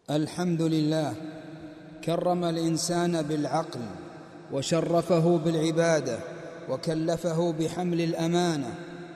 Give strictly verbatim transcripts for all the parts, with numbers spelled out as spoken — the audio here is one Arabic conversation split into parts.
الحمد لله كرم الإنسان بالعقل وشرفه بالعبادة وكلفه بحمل الأمانة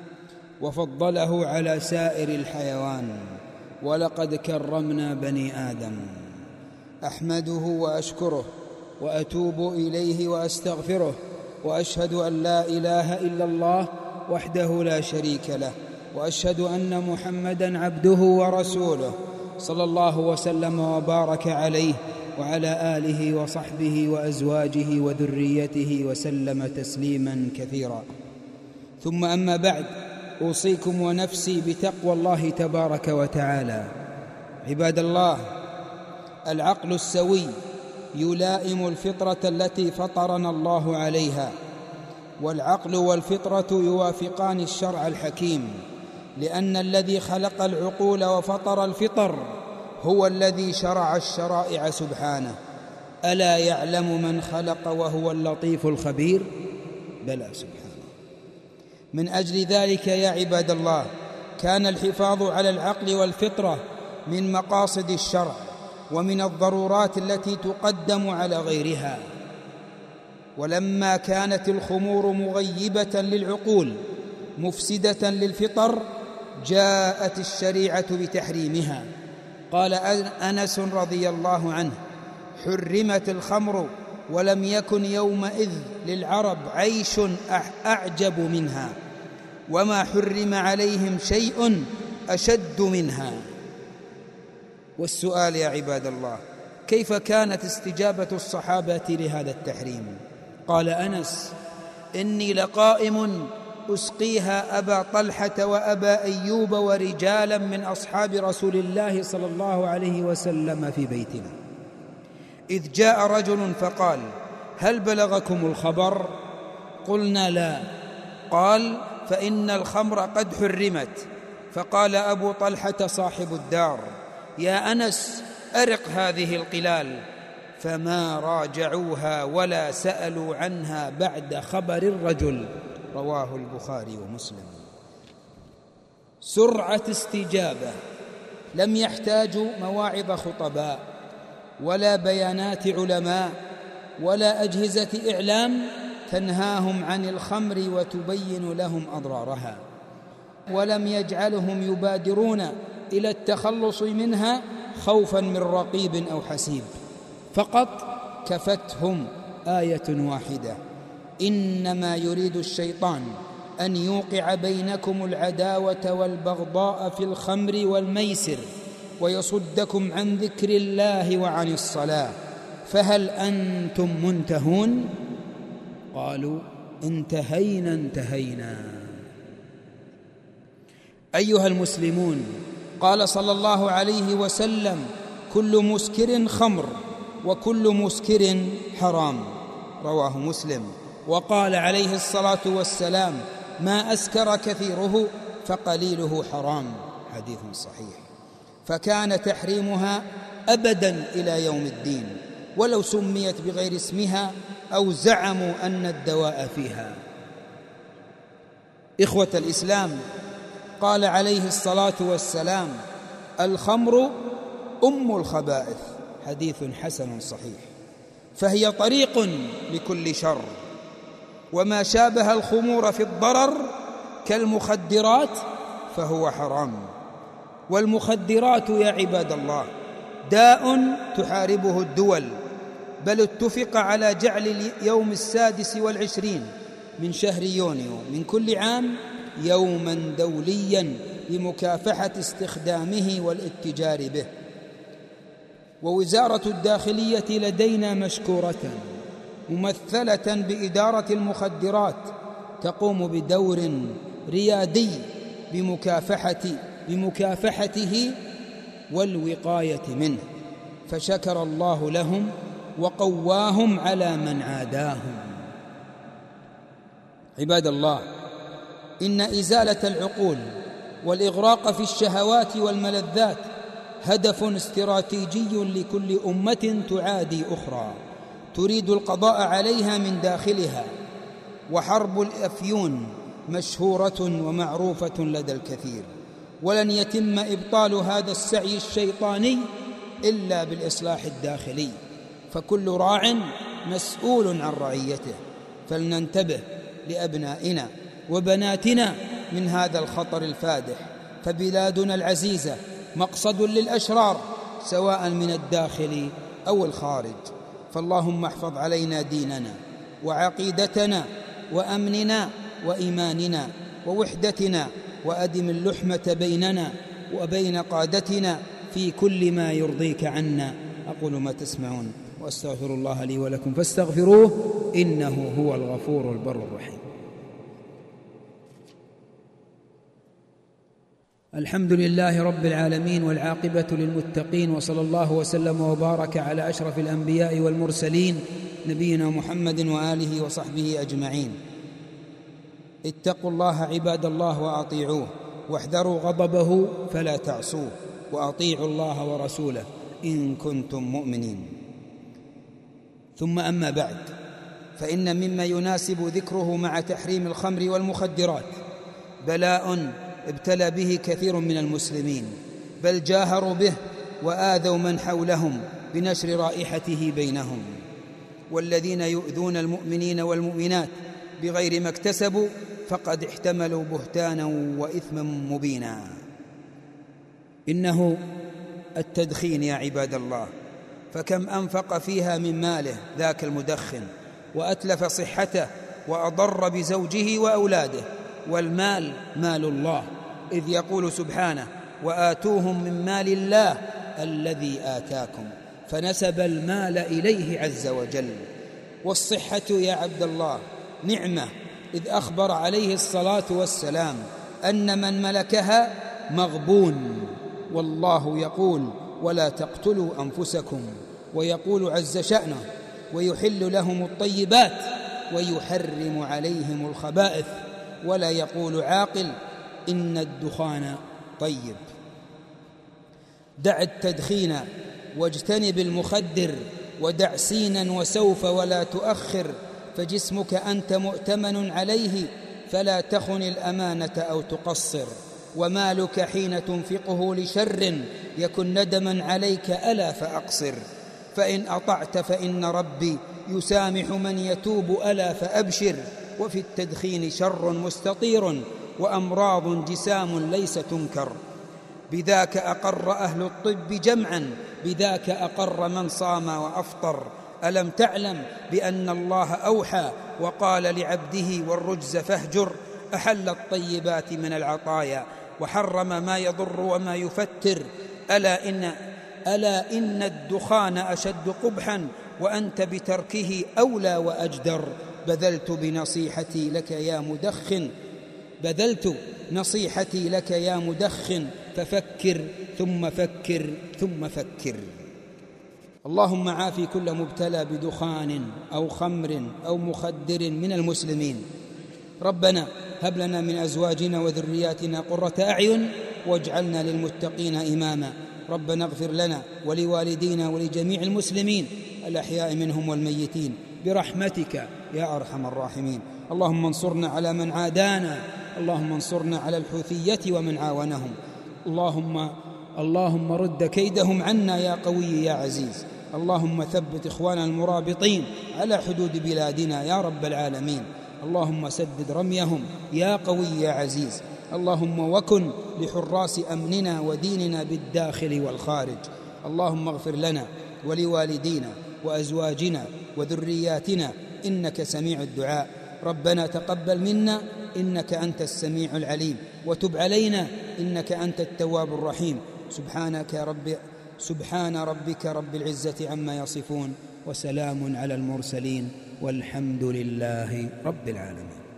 وفضله على سائر الحيوان، ولقد كرمنا بني آدم. أحمده وأشكره وأتوب إليه وأستغفره، وأشهد أن لا إله إلا الله وحده لا شريك له، وأشهد أن محمدًا عبده ورسوله صلى الله وسلم وبارك عليه وعلى آله وصحبه وأزواجه وذريته وسلم تسليماً كثيراً. ثم أما بعد، أوصيكم ونفسي بتقوى الله تبارك وتعالى. عباد الله، العقل السوي يلائم الفطرة التي فطرنا الله عليها، والعقل والفطرة يوافقان الشرع الحكيم، لأن الذي خلق العقول وفطر الفطر هو الذي شرع الشرائع سبحانه. ألا يعلم من خلق وهو اللطيف الخبير؟ بلى سبحانه. من أجل ذلك يا عباد الله، كان الحفاظ على العقل والفطرة من مقاصد الشرع ومن الضرورات التي تقدم على غيرها. ولما كانت الخمور مغيبة للعقول مفسدة للفطر، جاءت الشريعة بتحريمها. قال أنس رضي الله عنه: حرمت الخمر ولم يكن يومئذ للعرب عيش أعجب منها، وما حرم عليهم شيء أشد منها. والسؤال يا عباد الله، كيف كانت استجابة الصحابة لهذا التحريم؟ قال أنس: إني لقائم أسقيها أبا طلحة وأبا أيوب ورجالا من أصحاب رسول الله صلى الله عليه وسلم في بيتنا، إذ جاء رجل فقال: هل بلغكم الخبر؟ قلنا: لا. قال: فإن الخمر قد حرمت. فقال أبو طلحة صاحب الدار: يا أنس، أرق هذه القلال. فما راجعوها ولا سألوا عنها بعد خبر الرجل. رواه البخاري ومسلم. سرعة استجابة، لم يحتاجوا مواعظ خطباء ولا بيانات علماء ولا أجهزة إعلام تنهاهم عن الخمر وتبين لهم أضرارها، ولم يجعلهم يبادرون إلى التخلص منها خوفا من رقيب أو حسيب، فقط كفتهم آية واحدة: إنما يريد الشيطان أن يوقع بينكم العداوة والبغضاء في الخمر والميسر ويصدكم عن ذكر الله وعن الصلاة، فهل أنتم منتهون؟ قالوا: انتهينا انتهينا. أيها المسلمون، قال صلى الله عليه وسلم: كل مسكر خمر وكل مسكر حرام. رواه مسلم. وقال عليه الصلاة والسلام: ما أسكر كثيره فقليله حرام. حديث صحيح. فكان تحريمها أبدا إلى يوم الدين، ولو سميت بغير اسمها أو زعموا أن الدواء فيها. إخوة الإسلام، قال عليه الصلاة والسلام: الخمر أم الخبائث. حديث حسن صحيح. فهي طريق لكل شر، وما شابه الخمور في الضرر كالمخدرات فهو حرام. والمخدرات يا عباد الله داء تحاربه الدول، بل اتفق على جعل اليوم السادس والعشرين من شهر يونيو من كل عام يوما دوليا لمكافحة استخدامه والاتجار به. ووزارة الداخلية لدينا مشكورة ممثلة بإدارة المخدرات تقوم بدور ريادي بمكافحة بمكافحته والوقاية منه، فشكر الله لهم وقواهم على من عاداهم. عباد الله، إن إزالة العقول والإغراق في الشهوات والملذات هدف استراتيجي لكل أمة تعادي أخرى تريد القضاء عليها من داخلها. وحرب الأفيون مشهورة ومعروفة لدى الكثير، ولن يتم إبطال هذا السعي الشيطاني إلا بالإصلاح الداخلي، فكل راع مسؤول عن رعيته، فلننتبه لأبنائنا وبناتنا من هذا الخطر الفادح، فبلادنا العزيزة مقصد للأشرار سواء من الداخل أو الخارج. فاللهم احفظ علينا ديننا وعقيدتنا وأمننا وإيماننا ووحدتنا، وأدم اللحمة بيننا وبين قادتنا في كل ما يرضيك عنا. أقول ما تسمعون وأستغفر الله لي ولكم فاستغفروه إنه هو الغفور البر الرحيم. الحمد لله رب العالمين، والعاقبة للمتقين، وصلى الله وسلم وبارك على أشرف الأنبياء والمرسلين نبينا محمد وآله وصحبه أجمعين. اتقوا الله عباد الله وأطيعوه، واحذروا غضبه فلا تعصوه، وأطيعوا الله ورسوله إن كنتم مؤمنين. ثم أما بعد، فإن مما يناسب ذكره مع تحريم الخمر والمخدرات بلاء ابتلى به كثير من المسلمين، بل جاهروا به وآذوا من حولهم بنشر رائحته بينهم. والذين يؤذون المؤمنين والمؤمنات بغير ما اكتسبوا فقد احتملوا بهتانا وإثما مبينا. إنه التدخين يا عباد الله، فكم أنفق فيها من ماله ذاك المدخن، وأتلف صحته، وأضر بزوجه وأولاده. والمال مال الله، إذ يقول سبحانه: وآتوهم من مال الله الذي آتاكم، فنسب المال إليه عز وجل. والصحة يا عبد الله نعمة، إذ أخبر عليه الصلاة والسلام أن من ملكها مغبون. والله يقول: ولا تقتلوا أنفسكم، ويقول عز شأنه: ويحل لهم الطيبات ويحرم عليهم الخبائث. ولا يقول عاقل: إن الدخان طيب. دع التدخين واجتنب المخدر، ودع سينا وسوف ولا تؤخر، فجسمك أنت مؤتمن عليه، فلا تخن الأمانة أو تقصر. ومالك حين تنفقه لشر يكن ندما عليك، ألا فأقصر. فإن أطعت فإن ربي يسامح من يتوب، ألا فأبشر. وفي التدخين شر مستطير، وأمراض جسام ليس تنكر. بذاك أقر أهل الطب جمعا، بذاك أقر من صام وأفطر. ألم تعلم بأن الله أوحى وقال لعبده: والرجز فاهجر. أحل الطيبات من العطايا، وحرم ما يضر وما يفتر. ألا إن, ألا إن الدخان أشد قبحا، وأنت بتركه أولى وأجدر. بذلت بنصيحتي لك يا مدخن بذلت نصيحتي لك يا مدخن ففكر ثم فكر ثم فكر. اللهم عافي كل مبتلى بدخان أو خمر أو مخدر من المسلمين. ربنا هب لنا من أزواجنا وذرياتنا قرة أعين واجعلنا للمتقين إماما. ربنا اغفر لنا ولوالدينا ولجميع المسلمين الأحياء منهم والميتين برحمتك يا أرحم الراحمين. اللهم انصرنا على من عادانا، اللهم انصرنا على الحوثية ومن عاونهم. اللهم اللهم رد كيدهم عنا يا قوي يا عزيز. اللهم ثبت إخواننا المرابطين على حدود بلادنا يا رب العالمين. اللهم سدد رميهم يا قوي يا عزيز. اللهم وكن لحراس أمننا وديننا بالداخل والخارج. اللهم اغفر لنا ولوالدينا وأزواجنا وذرياتنا إنك سميع الدعاء. ربنا تقبل منا إنك أنت السميع العليم، وتب علينا إنك أنت التواب الرحيم. سبحانك يا رب سبحان ربك رب العزة عما يصفون، وسلام على المرسلين، والحمد لله رب العالمين.